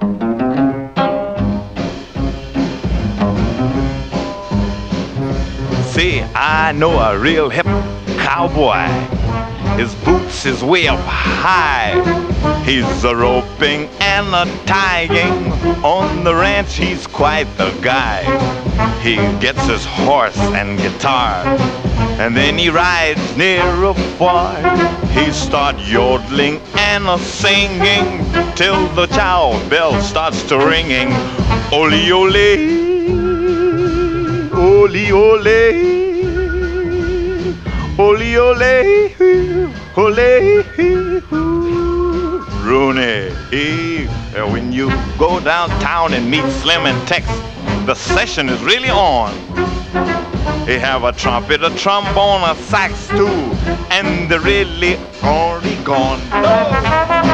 See, I know a real hip cowboy. His boots, his way up high. He's a roping and a tying. On the ranch, he's quite the guy. He gets his horse and guitar, and then he rides near a fire. He start yodeling and a singing till the chow bell starts to ringing. Ole ole, ole ole. Ole, ole, ole, Rooney. When you go downtown and meet Slim and Tex, the session is really on. They have a trumpet, a trombone, a sax too, and they're really already gone.